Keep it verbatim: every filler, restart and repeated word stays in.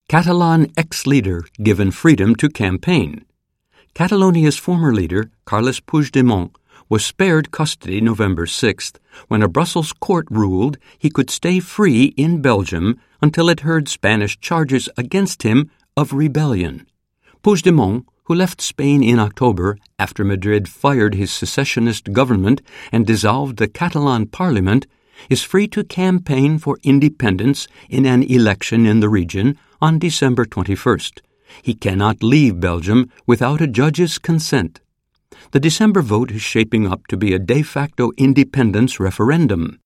Catalan ex-leader given freedom to campaign. Catalonia's former leader, Carles Puigdemont, was spared custody November sixth when a Brussels court ruled he could stay free in Belgium until it heard Spanish charges against him of rebellion. Puigdemont, who left Spain in October after Madrid fired his secessionist government and dissolved the Catalan parliament, is free to campaign for independence in an election in the region on December twenty-first. He cannot leave Belgium without a judge's consent. The December vote is shaping up to be a de facto independence referendum.